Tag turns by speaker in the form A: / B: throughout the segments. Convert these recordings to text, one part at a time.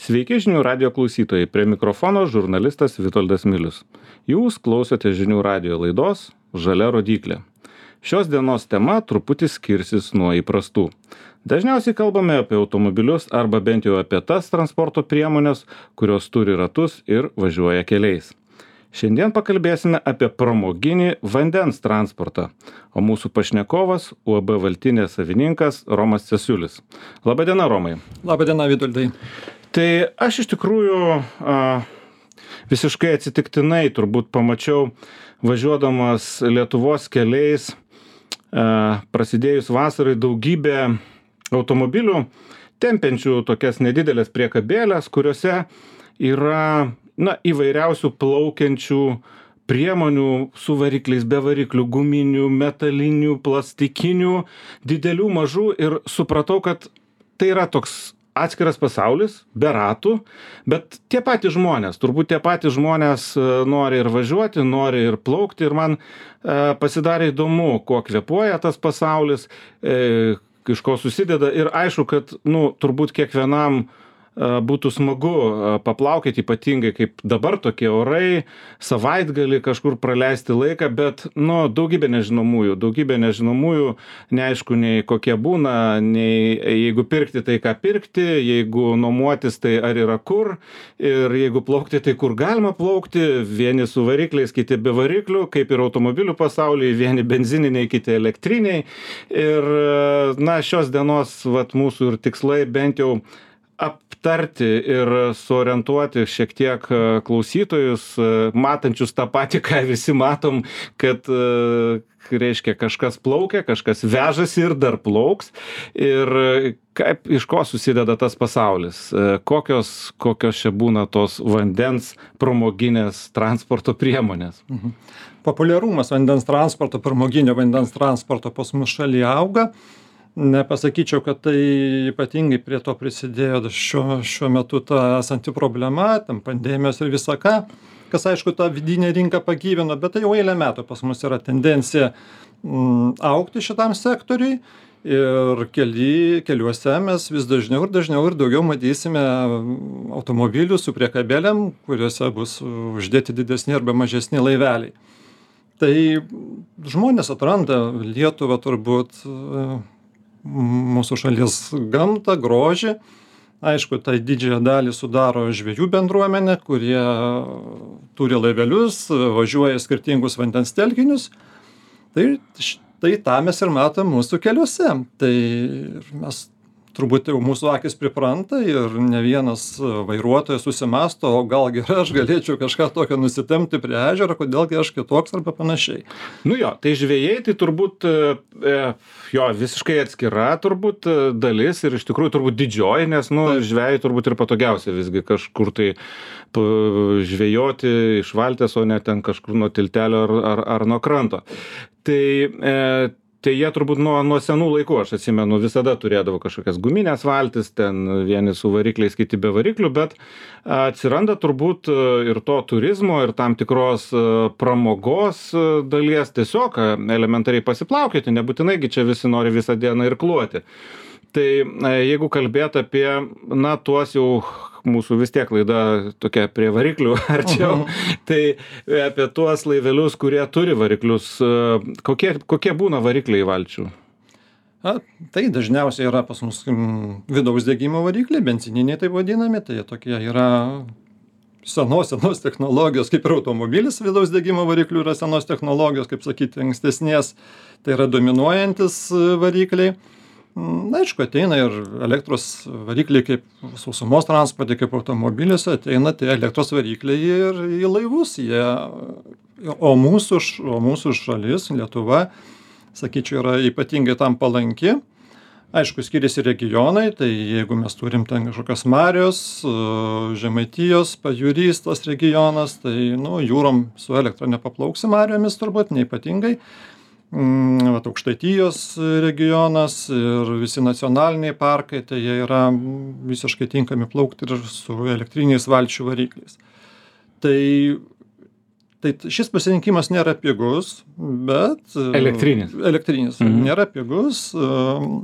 A: Sveiki žinių radijo klausytojai, prie mikrofono žurnalistas Vitoldas Milius. Jūs klausote žinių radijo laidos Žalia rodyklė. Šios dienos tema truputį skirsis nuo įprastų. Dažniausiai kalbame apie automobilius arba bent jau apie tas transporto priemonės, kurios turi ratus ir važiuoja keliais. Šiandien pakalbėsime apie pramoginį vandens transportą, o mūsų pašnekovas UAB Valtinė savininkas Romas Cesiulis. Labadiena, Romai.
B: Labadiena, Vitoldai.
A: Tai aš iš tikrųjų visiškai atsitiktinai turbūt pamačiau, važiuodamas Lietuvos keliais, prasidėjus vasarai, daugybę automobilių, tempiančių tokias nedidelės priekabėlės, kuriuose yra įvairiausių plaukiančių priemonių su varikliais, be variklių, guminių, metalinių, plastikinių, didelių, mažų, ir supratau, kad tai yra toks atskiras pasaulis, be ratų, bet tie patys žmonės, turbūt tie patys žmonės nori ir važiuoti, nori ir plaukti, ir man pasidarė įdomu, kuo kvėpuoja tas pasaulis, iš ko susideda, ir aišku, kad turbūt kiekvienam būtų smagu paplaukėti, ypatingai kaip dabar tokie orai, savaitgalį kažkur praleisti laiką, bet daugybė nežinomųjų, neaišku nei kokie būna, nei jeigu pirkti, tai ką pirkti, jeigu nuomotis, tai ar yra kur, ir jeigu plaukti, tai kur galima plaukti, vieni su varikliais, kiti be variklių, kaip ir automobilių pasaulyje, vieni benzininiai, kiti elektriniai, ir šios dienos mūsų ir tikslai bent jau aptarti ir suorientuoti šiek tiek klausytojus, matančius tą patį, ką visi matom, kad reiškia kažkas plaukia, kažkas vežasi ir dar plauks, ir iš ko susideda tas pasaulis, kokios čia būna tos vandens pramoginės transporto priemonės.
B: Populiarumas vandens transporto, pramoginio vandens transporto pas mus šalyje auga. Nepasakyčiau, kad tai ypatingai prie to prisidėjo šiuo metu ta esanti problema, tam pandemijos ir visa ką, kas aišku tą vidinę rinką pagyvino, bet tai jau eilę metų pas mus yra tendencija augti šitam sektoriui, ir keliuose mes vis dažniau ir daugiau matysime automobilių su priekabėlėm, kuriuose bus uždėti didesni arba mažesni laiveliai. Tai žmonės atranda Lietuvą turbūt mūsų šalies gamtą, grožį. Aišku, tai didžiąją dalį sudaro žvejų bendruomenė, kurie turi laivelius, važiuoja skirtingus vandens telkinius. Tai tą mes ir matom mūsų keliuose. Tai mes turbūt jau mūsų akis pripranta ir ne vienas vairuotojas susimąsto, o gal gerai aš galėčiau kažką tokio nusitempti prie ežero, kodėlgi aš kitoks arba panašiai.
A: Tai žvejai tai turbūt visiškai atskira turbūt dalis ir iš tikrųjų turbūt didžioji, nes žvejai turbūt ir patogiausia visgi kažkur tai žvejoti iš valties, o ne ten kažkur nuo tiltelio ar nuo kranto. Tai jie turbūt nuo senų laikų, aš atsimenu, visada turėdavo kažkokias guminės valtis, ten vieni su varikliais, kiti be variklių, bet atsiranda turbūt ir to turizmo, ir tam tikros pramogos dalies, tiesiog elementariai pasiplaukėti, nebūtinai čia visi nori visą dieną irkluoti. Tai jeigu kalbėt apie, tuos jau mūsų vis tiek laida tokia prie variklių arčiau, tai apie tuos laivelius, kurie turi variklius, kokie būna varikliai valčių?
B: Tai dažniausiai yra pas mus vidaus degimo varikliai, benzininiai taip vadinami, tai tokie yra senos technologijos, kaip ir automobilis vidaus degimo variklių yra senos technologijos, kaip sakyti, ankstesnės, tai yra dominuojantis varikliai. Aišku, ateina ir elektros varikliai kaip sausumos transporte, kaip automobiliuose, ateina tie elektros varikliai ir į laivus. O mūsų šalis, Lietuva, sakyčiau, yra ypatingai tam palanki. Aišku, skiriasi regionai, tai jeigu mes turim ten kažkokios Marios, Žemaitijos, Pajūrys tas regionas, tai jūrom su elektra nepaplauksi Mariomis turbūt, neypatingai. Aukštaitijos regionas ir visi nacionaliniai parkai, tai jie yra visiškai tinkami plaukti ir su elektriniais valčių varikliais. Tai šis pasirinkimas nėra pigus, bet...
A: Elektrinis.
B: Nėra pigus.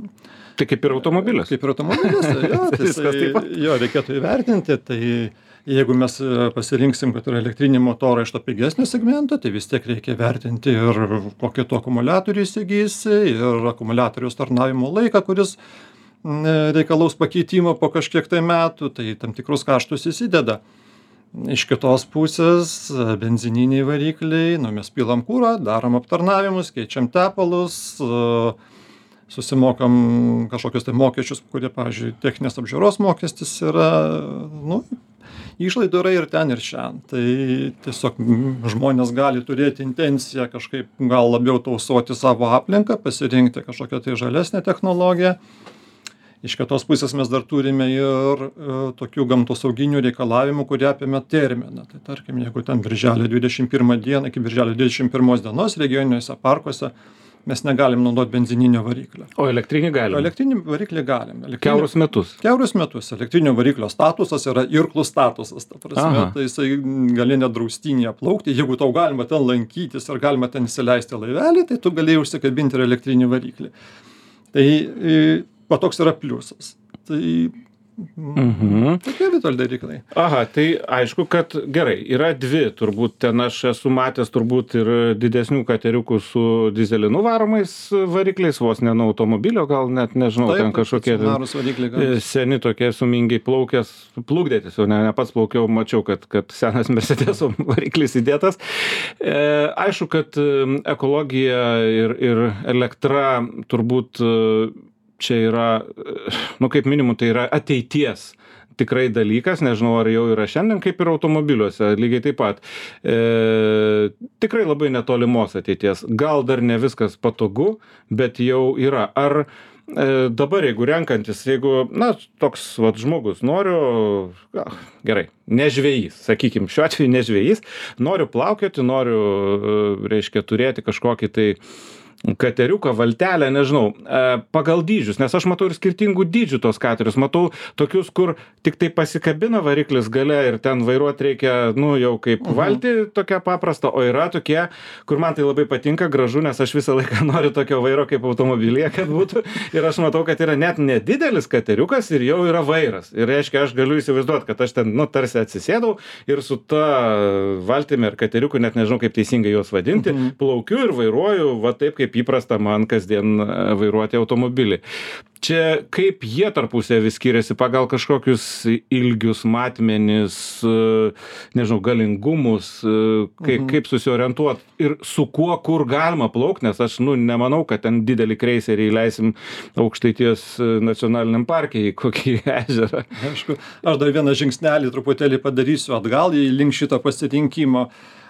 A: Tai kaip ir automobilis.
B: Kaip ir automobilis, jo, tai jo reikėtų įvertinti, tai jeigu mes pasirinksim, kad yra elektriniai motorai iš to pigesnio segmento, tai vis tiek reikia vertinti ir kokį tu akumuliatorių įsigysi, ir akumuliatoriaus tarnavimo laiką, kuris reikalaus pakeitimo po kažkiek tai metų, tai tam tikrus kaštus įsideda. Iš kitos pusės benzininiai varikliai, mes pilam kurą, darom aptarnavimus, keičiam tepalus, susimokam kažkokius tai mokesčius, kurie, pavyzdžiui, techninės apžiūros mokestis yra, išlaidų yra ir ten, ir šiandien. Tai tiesiog žmonės gali turėti intenciją kažkaip gal labiau tausoti savo aplinką, pasirinkti kažkokią tai žalesnę technologiją. Iš kitos pusės mes dar turime ir tokių gamtosauginių reikalavimų, kurie apima terminą. Tai tarkim, jeigu ten birželio 21 dieną iki birželio 21 dienos regioniniuose parkuose mes negalim naudoti benzininio variklio.
A: O elektrinį galim?
B: Elektrinį variklį galim.
A: Kiaurus metus?
B: Kiaurus metus. Elektrinio variklio statusas yra irklų statusas. Ta prasme, tai jisai gali net draustynėje plaukti. Jeigu tau galima ten lankytis ir galima ten įsileisti laivelį, tai tu galėjai užsikabinti ir elektrinį variklį. Tai toks yra pliusas. Tai tokie Vitoldai reikalai.
A: Aha, tai aišku, kad gerai, yra dvi, turbūt ten aš esu matęs turbūt ir didesnių kateriukų su dyzelinu varomais varikliais, vos ne nuo automobilio, gal net nežinau,
B: Taip,
A: ten kažkokie seni tokie sumingiai plaukės, plukdėtis, jau ne pats plaukiau, mačiau, kad senas Mercedeso variklis įdėtas. Aišku, kad ekologija ir elektra turbūt čia yra, kaip minimum, tai yra ateities tikrai dalykas, nežinau, ar jau yra šiandien, kaip ir automobiliuose, lygiai taip pat. Tikrai labai netolimos ateities. Gal dar ne viskas patogu, bet jau yra. Ar dabar, jeigu renkantis, toks žmogus, noriu, gerai, nežvejys, sakykim, šiuo atveju nežvejys, noriu plaukioti, noriu, turėti kažkokį tai kateriuką, valtelę, nežinau, pagal dydžius, nes aš matau ir skirtingų dydžių tos katerius, matau tokius, kur tik tai pasikabina variklis gale ir ten vairuoti reikia, jau kaip valtį tokia paprasta, o yra tokie, kur man tai labai patinka, gražu, nes aš visą laiką noriu tokio vairo kaip automobilyje, kad būtų, ir aš matau, kad yra net nedidelis kateriukas ir jau yra vairas. Ir reiškia, aš galiu įsivaizduoti, kad aš ten, tarsi atsisėdau ir su ta valtimi ar kateriuku, net nežinau, kaip teisingai juos vadinti, plaukiu ir vairuoju, va taip, kaip įprasta man kasdien vairuoti automobilį. Čia kaip jie tarpusavy skiriasi pagal kažkokius ilgius, matmenis, nežinau, galingumus, kaip susiorientuoti ir su kuo, kur galima plaukti, nes aš nemanau, kad ten didelį kreiserį įleisim Aukštaitijos nacionaliniam parke į kokį ežerą.
B: Aišku, aš dar vieną žingsnelį truputėlį padarysiu atgal į link šito pasirinkimo.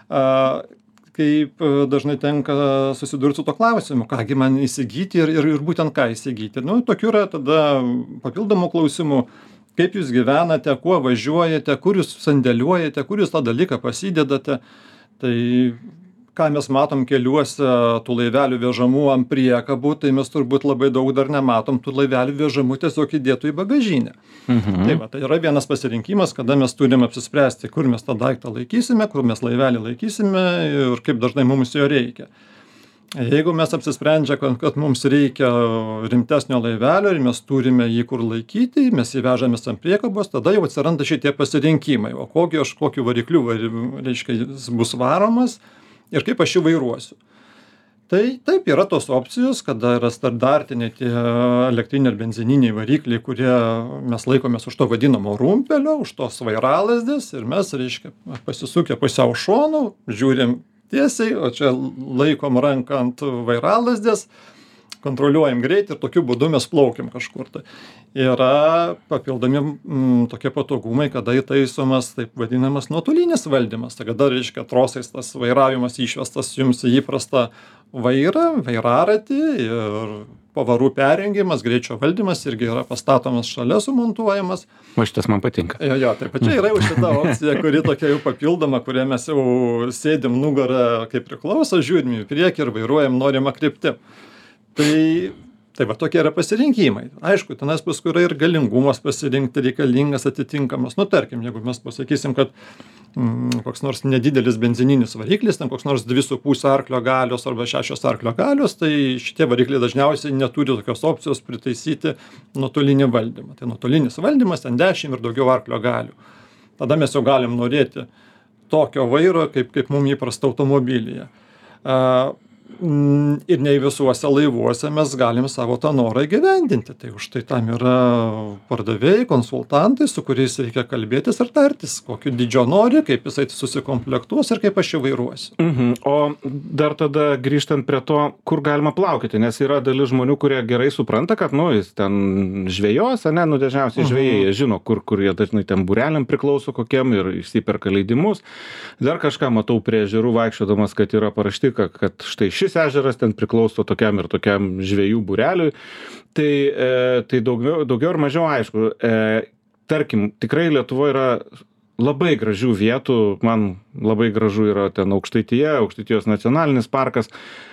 B: Kaip dažnai tenka susidurti su to klausimu, kągi man įsigyti ir būtent ką įsigyti. Tokių yra tada papildomų klausimų, kaip jūs gyvenate, kuo važiuojate, kur jūs sandėliuojate, kur jūs tą dalyką pasidedate. Tai ką mes matom keliuose tų laivelių vežamų ant priekabų, tai mes turbūt labai daug dar nematom tų laivelių vežamų tiesiog įdėtų į bagažinę. Tai yra vienas pasirinkimas, kada mes turim apsispręsti, kur mes tą daiktą laikysime, kur mes laivelį laikysime ir kaip dažnai mums jo reikia. Jeigu mes apsisprendžia, kad mums reikia rimtesnio laivelio ir mes turime jį kur laikyti, mes jį vežamės ant priekabos, tada jau atsiranda šitie pasirinkimai. O kokiu varikliu, reiškia, jis bus varomas ir kaip aš jį vairuosiu. Tai taip yra tos opcijos, kada yra standartiniai tie elektriniai ir benzininiai varikliai, kurie mes laikomės už to vadinamo rumpelio, už tos vairalazdės ir mes, reiškia, pasisukę pusiau šonų, žiūrim tiesiai, o čia laikom ranką ant vairalazdės, kontroliuojam greitį ir tokiu būdu mes plaukiam kažkur. Tai yra papildomi tokie patogumai, kada įtaisomas taip vadinamas nuotolinis valdymas. Tai kada, reiškia, trosais tas vairavimas išvestas jums į įprastą vairą, vairaratį ir pavarų perjungimas, greičio valdymas irgi yra pastatomas šalia, sumontuojamas.
A: O šitas man patinka.
B: Jo, taip pat čia yra jau šita opcija, kuri tokia jau papildoma, kurie mes jau sėdim nugarą kaip priklauso, žiūrim į priekį ir vairuojam norimą kryptį. Tai Tai va tokie yra pasirinkimai. Aišku, tenais paskui yra ir galingumas pasirinkti reikalingas atitinkamas. Nu, tarkim, jeigu mes pasakysim, kad koks nors nedidelis benzininis variklis, ten koks nors 2,5 arklio galios arba 6 arklio galios, tai šitie varikliai dažniausiai neturi tokios opcijos pritaisyti nuotolinį valdymą. Tai nuotolinis valdymas ten 10 ir daugiau arklio galių. Tada mes jau galim norėti tokio vairo, kaip mums įprasta automobilyje. Ir ne visuose laivuose mes galim savo tą norą įgyvendinti. Tai už tai tam yra pardavėjai, konsultantai, su kuriais reikia kalbėtis ir tartis, kokio dydžio nori, kaip jisai susikomplektuos ir kaip aš jį vairuosiu.
A: O dar tada grįžtant prie to, kur galima plaukyti, nes yra dalis žmonių, kurie gerai supranta, kad, jis ten žvejos, dažniausiai žvejai, jie žino, kur jie dažnai ten būreliam priklauso kokiem ir išsiperka leidimus. Dar kažką matau prie ežerų vaikščiodamas, kad yra parašyta, kad štai šis ežeras ten priklauso tokiam ir tokiam žvejų būreliui. Tai daugiau ir mažiau aišku. Tarkim, tikrai Lietuvoje yra labai gražių vietų. Man labai gražu yra ten Aukštaitijos nacionalinis parkas.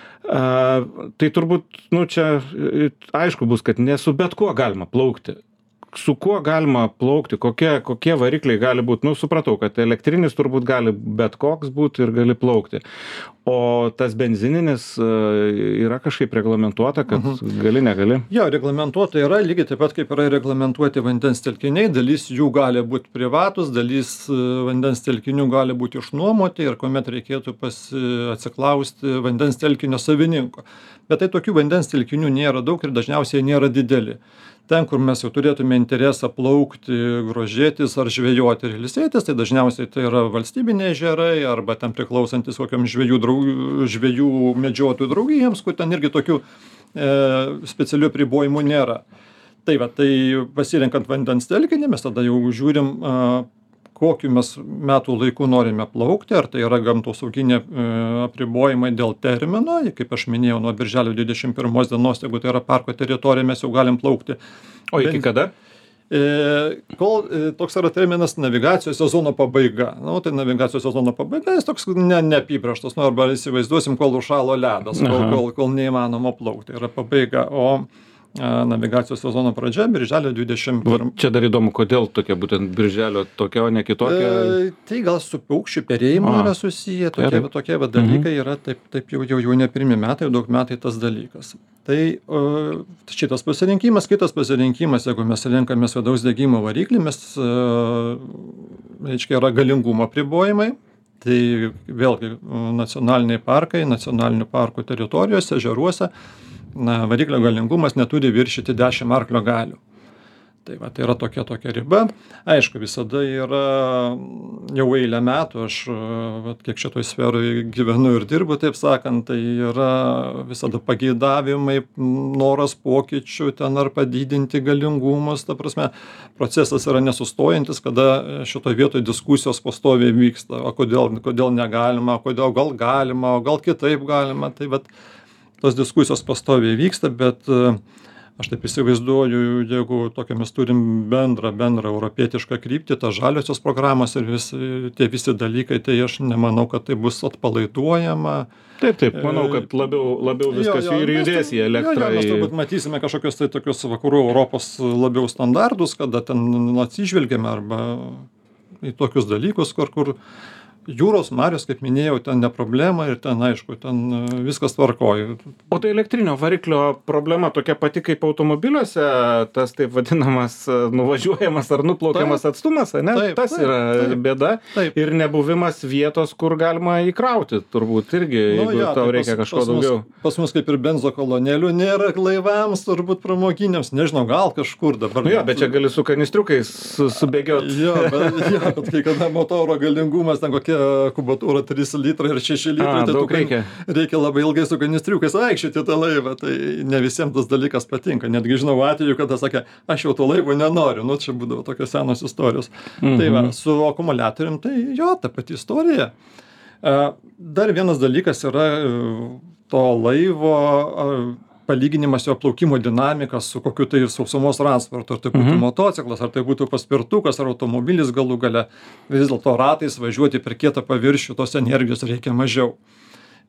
A: Tai turbūt, čia aišku bus, kad ne su bet kuo galima plaukti. Su kuo galima plaukti, kokie varikliai gali būti. Supratau, kad elektrinis turbūt gali bet koks būti ir gali plaukti. O tas benzininis yra kažkaip reglamentuota, kad gali, negali?
B: Jo, reglamentuota yra, lygiai taip pat kaip yra reglamentuoti vandens telkiniai. Dalis jų gali būti privatus, dalis vandens telkinių gali būti išnuomoti ir kuomet reikėtų atsiklausti vandens telkinio savininko. Bet tai tokių vandens telkinių nėra daug ir dažniausiai nėra dideli. Ten, kur mes jau turėtume interesą plaukti, grožėtis ar žvejoti ir ilsėtis, tai dažniausiai tai yra valstybiniai ežerai arba ten priklausantis kokiam žvejų medžiotojų draugijoms, kur ten irgi tokių specialių apribojimų nėra. Tai pasirenkant vandens telkinį, mes tada jau žiūrim, kokiu mes metų laiku norime plaukti, ar tai yra gamtosauginiai apribojimai dėl termino, kaip aš minėjau, nuo birželio 21 dienos, jeigu tai yra parko teritorija, mes jau galim plaukti.
A: O iki kada?
B: Kol toks yra terminas navigacijos sezono pabaiga. Tai navigacijos sezono pabaiga, jis toks neapibrėžtas, arba įsivaizduosim, kol užšalo ledas, kol neįmanoma plaukti, yra pabaiga. O navigacijos sezono pradžia birželio 21.
A: Čia dar įdomu, kodėl tokia būtent birželio tokia, o ne kitokia?
B: Tai gal su paukščių perėjimu yra susiję, tokie dalykai yra, taip jau ne pirmi metai, jau daug metai tas dalykas. Tai šitas pasirinkimas, kitas pasirinkimas, jeigu mes renkamės vidaus degimo variklį, yra galingumo apribojimai. Tai vėlgi nacionaliniai parkai, nacionalinių parkų teritorijose, ežeruose, variklio galingumas neturi viršyti 10 arklio galių. Tai yra tokia riba. Aišku, visada yra jau eilę metų, aš kiek šitoj sferoje gyvenu ir dirbu, taip sakant, tai yra visada pageidavimai, noras pokyčių ten ar padidinti galingumus, ta prasme, procesas yra nesustojantis, kada šitoj vietoj diskusijos pastoviai vyksta, o kodėl negalima, kodėl gal galima, o gal kitaip galima, tai tos diskusijos pastoviai vyksta, bet aš taip įsivaizduoju, jeigu tokią mes turim bendrą europietišką kryptį, tas žaliosios programos ir tie visi dalykai, tai aš nemanau, kad tai bus atpalaiduojama.
A: Taip, manau, kad labiau viskas ir judės į elektrą.
B: Mes turbūt matysime kažkokius tai tokius vakarų Europos labiau standardus, kada ten atsižvelgiame arba į tokius dalykus, kur jūros, marios, kaip minėjau, ten ne problema ir ten, aišku, ten viskas tvarkoja.
A: O tai elektrinio variklio problema tokia pati kaip automobiliuose, tas taip vadinamas nuvažiuojamas ar nuplaukiamas atstumas, ne? Tas yra bėda. Ir nebuvimas vietos, kur galima įkrauti, turbūt irgi, jeigu tau reikia kažko daugiau.
B: Pas mus kaip ir benzo kolonėlių nėra laivams, turbūt pramoginiams, nežinau, gal kažkur dabar.
A: Bet čia gali su kanistriukais subėgioti.
B: Bet kai kada motoro galingumas ten kokie kubatūra 3 litrai ir 6 litrai, tai reikia labai ilgai su kanistriukais vaikščioti tą laivą, tai ne visiems tas dalykas patinka. Netgi žinau atveju, kada sakė, aš jau to laivo nenoriu, čia būdavo tokios senos istorijos. Tai su akumuliatorium, tai ta pati istorija. Dar vienas dalykas yra to laivo palyginimas jo plaukimo dinamikas su kokiu tai sausumos transportu, ar tai būtų motociklas, ar tai būtų paspirtukas, ar automobilis galų gale, vis dėlto ratais važiuoti per kietą paviršių, tos energijos reikia mažiau.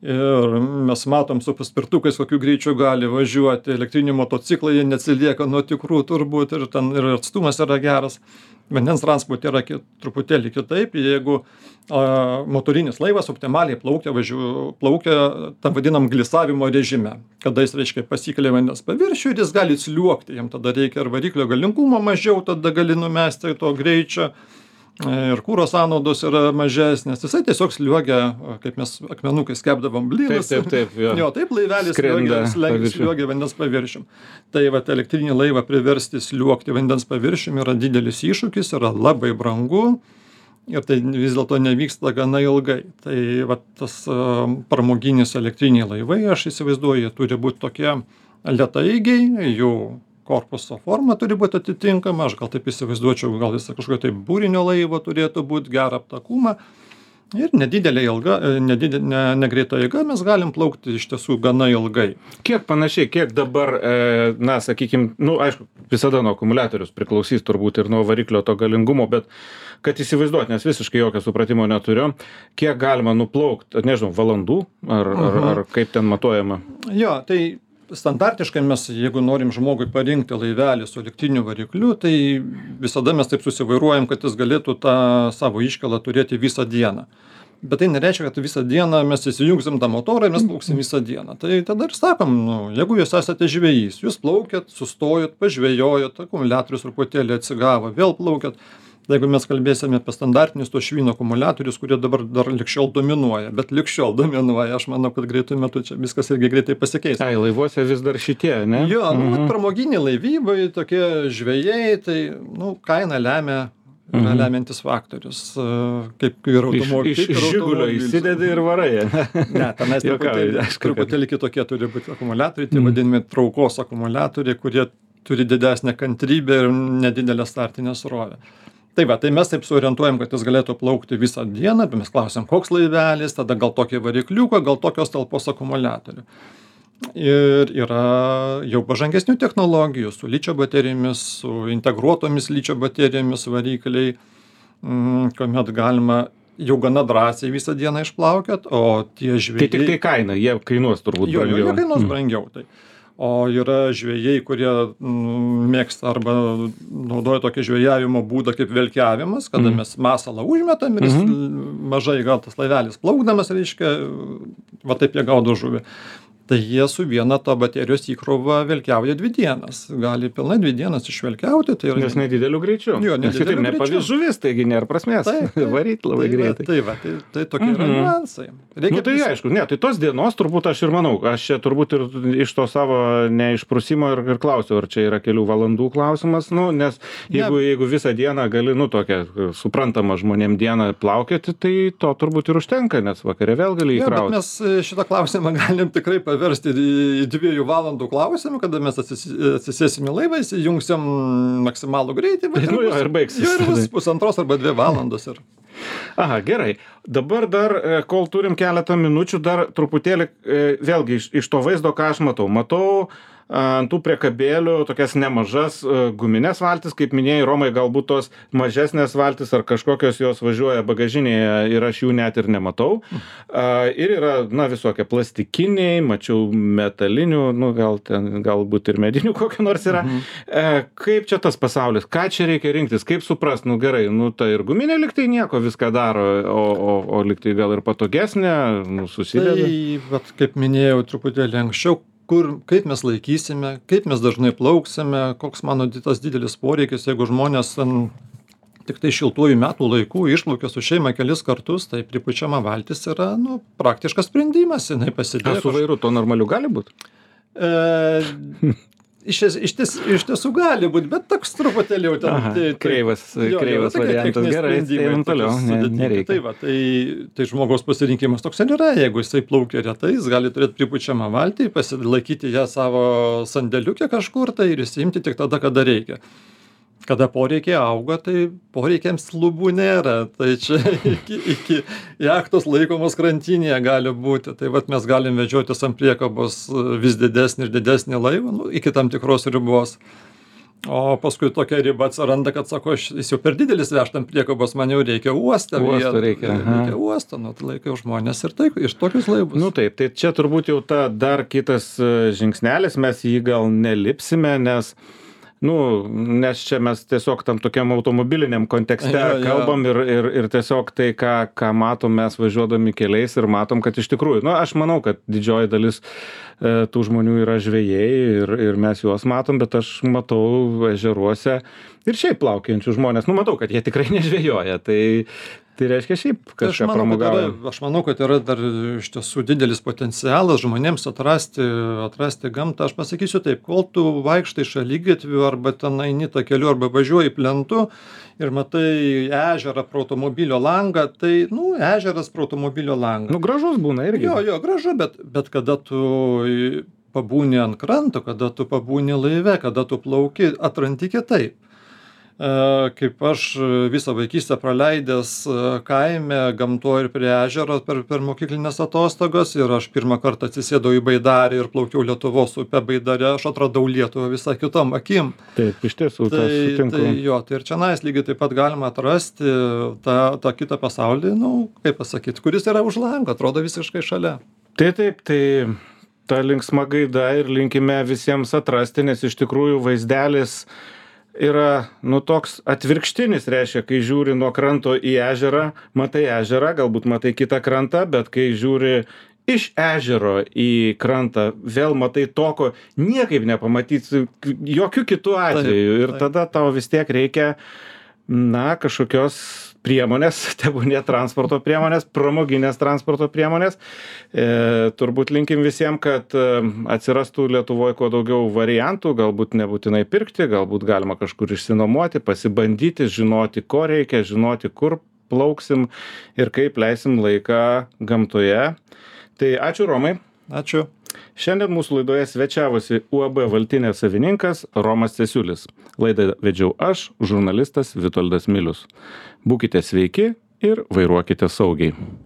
B: Ir mes matom su paspirtukais, kokiu greičiu gali važiuoti. Elektriniai motociklai, jie neatsilieka nuo tikrų turbūt ir ten ir atstumas yra geras. Vandens transporte yra truputėlį kitaip. Jeigu motorinis laivas optimaliai plaukia tam vadinam glisavimo režime, kada jis, reiškia, pasikelia vandens paviršių ir jis gali sliuogti. Jam tada reikia ir variklio galingumo mažiau, tada gali numesti to greičio. Ir kuro sąnaudos yra mažesnės. Jisai tiesiog sliuogia, kaip mes akmenukais kepdavom blynus.
A: Taip, jo.
B: Taip laivelis sliuogia vandens paviršium. Tai vat elektrinį laivą priversti sliuogti vandens paviršium yra didelis iššūkis, yra labai brangu ir tai vis dėlto nevyksta gana ilgai. Tai vat tas pramoginis elektriniai laivai, aš įsivaizduoju, jie turi būti tokie lėtaeigiai, jų korpuso forma turi būti atitinkama, aš gal taip įsivaizduočiau, gal jis kažkokio tai būrinio laivo turėtų būti, gerą aptakumą ir nedidelė ilga, negreita eiga mes galim plaukti iš tiesų gana ilgai.
A: Kiek panašiai, kiek dabar, na, sakykim, aišku, visada nuo akumuliatorius priklausys turbūt ir nuo variklio to galingumo, bet kad įsivaizduot, nes visiškai jokio supratimo neturiu, kiek galima nuplaukti, nežinau, valandų ar kaip ten matuojama?
B: Jo, tai standartiškai mes, jeigu norim žmogui parinkti laivelį su elektriniu varikliu, tai visada mes taip susivairuojam, kad jis galėtų tą savo iškelą turėti visą dieną. Bet tai nereiškia, kad visą dieną mes įsijungsim tą motorą ir mes plauksim visą dieną. Tai tada ir sakom, jeigu jūs esate žvejys, jūs plaukėt, sustojot, pažvejojot, akumuliatorius truputėlį atsigavo, vėl plaukėt. Jeigu mes kalbėsime apie standartinius to švino akumuliatorius, kurie dabar dar likščiol dominuoja, aš manau, kad greitų metų čia viskas irgi greitai pasikeis.
A: Ai, laivuose vis dar šitie, ne?
B: Jo, pramoginiai laivybai, tokie žvejai, tai, kaina yra lemiantis faktorius, kaip ir automobilis.
A: Iš Žigulio įsidedi ir varai.
B: Ne, tenais truputėlį kitokie turi būti akumuliatoriai, tai vadinami traukos akumuliatoriai, kurie turi didesnę kantrybę ir nedidelę startinę srovę. Tai va, tai mes taip suorientuojam, kad jis galėtų plaukti visą dieną, mes klausiam, koks laivelis, tada gal tokį varikliuką, gal tokios talpos akumuliatorių. Ir yra jau pažangesnių technologijų su ličio baterijomis, su integruotomis ličio baterijomis varikliai, kuomet galima jau gana drąsiai visą dieną išplaukiat, o tie žvejai...
A: Tai tik tai kaina, jie kainuos turbūt brangiau.
B: Jie kainuos brangiau, tai. O yra žvejai, kurie mėgsta arba naudoja tokį žvejavimo būdą kaip velkiavimas, kada mes masalą užmetam ir mažai gal tas laivelis plaukdamas, reiškia, va taip jie gaudo žuvį. Tai jie su viena to baterijos įkrova velkiauja 2 dienas. Gali pilnai 2 dienas išvelkiauti. Tai yra...
A: Nes nedideliu greičiu.
B: Jo, nedideliu greičiu.
A: Nepavys žuvis, taigi nėra prasmės varyti labai greitai.
B: Tai tokie yra niuansai.
A: Tai aišku, tai tos dienos turbūt aš ir manau. Aš čia turbūt ir iš to savo neišprusimo ir klausiau, ar čia yra kelių valandų klausimas. Nes jeigu visą dieną gali, tokią suprantamą žmonėm dieną plaukioti, tai to turbūt ir užtenka, nes vakare vėl gali įkrauti.
B: Bet mes šitą klausimą galim tikrai paversti į 2 valandų klausimą, kada mes atsisėsim į laivą, įjungsim maksimalų greitį.
A: Ir baigsis.
B: Ir bus 1,5 arba 2 valandos.
A: Aha, gerai. Dabar dar, kol turim keletą minučių, dar truputėlį, vėlgi iš to vaizdo, ką aš matau. Matau ant tų priekabėlių tokias nemažas guminės valtis, kaip minėjai, Romai, galbūt tos mažesnės valtis ar kažkokios jos važiuoja bagažinėje ir aš jų net ir nematau. Ir yra, visokie plastikiniai, mačiau metalinių, galbūt ir medinių kokių nors yra. Kaip čia tas pasaulis? Ką čia reikia rinktis? Kaip suprast? Gerai, tai ir guminė liktai nieko viską daro, o liktai gal ir patogesnė, susideda.
B: Tai, vat, kaip minėjau truputėlį anksčiau, kaip mes laikysime, kaip mes dažnai plauksime, koks mano tas didelis poreikis, jeigu žmonės tik tai šiltuoju metų laiku išplaukia su šeima kelis kartus, tai pripučiama valtis yra praktiškas sprendimas, jinai pasidėjo.
A: Su vairu to normaliu gali būti?
B: Iš tiesų gali būti, bet toks truputėlį jau ten...
A: Kreivas variantas, gerai, einam toliau, nereikia.
B: Tai žmogaus pasirinkimas toks ir yra, jeigu jisai plaukia retai, jis gali turėti pripučiamą valtį, pasilaikyti ją savo sandėliuke kažkur tai ir įsiimti tik tada, kada reikia. Kada poreikiai auga, tai poreikiams lubų nėra. Tai čia iki jachtos laikomos krantinėje gali būti. Tai vat mes galim vežiotis ant priekabos vis didesnį ir didesnį laivą, iki tam tikros ribos. O paskui tokia riba atsiranda, kad sako, jis jau per didelis vežt ant priekabos, man jau reikia uostą.
A: Reikia
B: uostą, nu, tai laikiau žmonės ir taip, iš tokius laivus.
A: Nu taip, tai čia turbūt jau ta dar kitas žingsnelis, mes jį gal nelipsime, nes čia mes tiesiog tam tokiam automobiliniam kontekste kalbam ir tiesiog tai, ką matom mes važiuodami keliais ir matom, kad iš tikrųjų, aš manau, kad didžioji dalis tų žmonių yra žvejai ir mes juos matom, bet aš matau ežeruose ir šiaip plaukiančių žmonės, matau, kad jie tikrai nežvejoja, tai reiškia šiaip kažką pramogauja.
B: Aš manau, kad yra dar iš tiesų didelis potencialas žmonėms atrasti gamtą. Aš pasakysiu taip, kol tu vaikštai šaligatviu arba ten eini tą keliu arba važiuoji plentu ir matai ežerą pro automobilio langą, tai, ežeras pro automobilio langą.
A: Gražus būna irgi.
B: Jo, gražu, bet kada tu pabūni ant kranto, kada tu pabūni laive, kada tu plauki, atrandi kitaip. Kaip aš visą vaikystę praleidęs kaime, gamtoje ir prie ežero per mokyklinės atostogas ir aš pirmą kartą atsisėdau į baidarę ir plaukiau Lietuvos upę Baidare, aš atradau Lietuvą visą kitom akim.
A: Taip, iš tiesų, sutinku.
B: Tai ir čionais lygiai taip pat galima atrasti tą kitą pasaulį, kaip pasakyti, kuris yra už lango, atrodo visiškai šalia.
A: Taip, ta linksma gaida ir linkime visiems atrasti, nes iš tikrųjų vaizdelis yra, toks atvirkštinis, reiškia, kai žiūri nuo kranto į ežerą, matai ežerą, galbūt matai kitą krantą, bet kai žiūri iš ežero į krantą, vėl matai to, ko niekaip nepamatysi jokių kitų atvejų. Ir tada tau vis tiek reikia, kažkokios priemonės, tebūnie transporto priemonės, pramoginės transporto priemonės. Turbūt linkim visiems, kad atsirastų Lietuvoje kuo daugiau variantų, galbūt nebūtinai pirkti, galbūt galima kažkur išsinuomoti, pasibandyti, žinoti, ko reikia, žinoti, kur plauksim ir kaip leisim laiką gamtoje. Tai ačiū, Romai.
B: Ačiū.
A: Šiandien mūsų laidoje svečiavosi UAB Valtinė savininkas Romas Cesiulis. Laidą vedžiau aš, žurnalistas Vitoldas Milius. Būkite sveiki ir vairuokite saugiai.